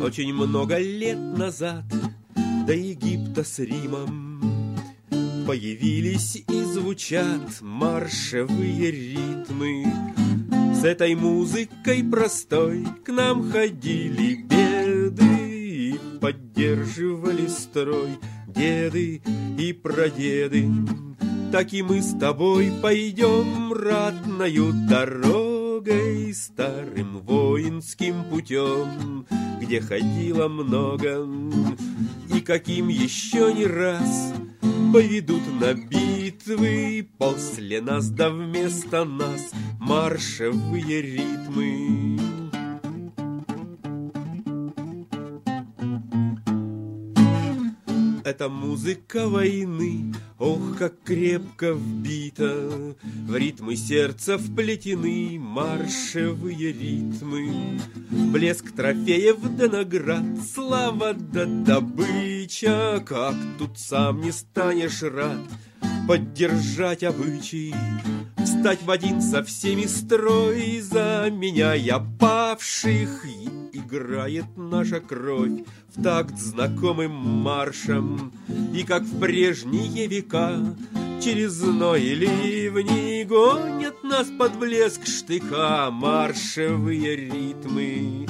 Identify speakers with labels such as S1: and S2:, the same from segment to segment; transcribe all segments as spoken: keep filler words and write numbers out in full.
S1: Очень много лет назад до Египта с Римом появились и звучат маршевые ритмы. С этой музыкой простой к нам ходили беды и поддерживали строй деды и прадеды. Так и мы с тобой пойдем ратною дорогой, старым воинским путем, где ходило много, и каким еще не раз поведут на битвы после нас, да вместо нас маршевые ритмы. Это музыка войны, ох, как крепко вбита, в ритмы сердца вплетены маршевые ритмы. Блеск трофеев да наград, слава да добыча, как тут сам не станешь рад поддержать обычай, встать в один со всеми строй, заменяя павших. Играет наша кровь в такт знакомым маршем, и как в прежние века через зной и ливни гонят нас под блеск штыка маршевые ритмы.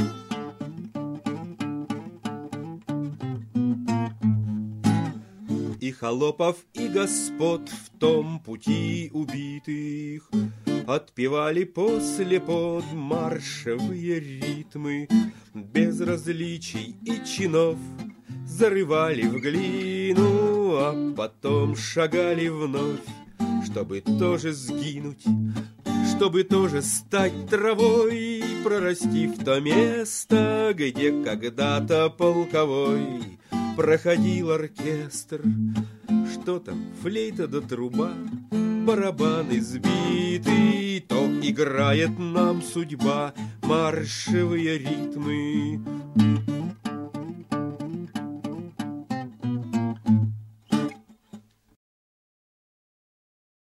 S1: И холопов, и господ в том пути убитых отпевали после под маршевые ритмы. Без различий и чинов зарывали в глину, а потом шагали вновь, чтобы тоже сгинуть, чтобы тоже стать травой, прорасти в то место, где когда-то полковой проходил оркестр. Что там, флейта да труба, барабаны сбиты, то играет нам судьба маршевые ритмы.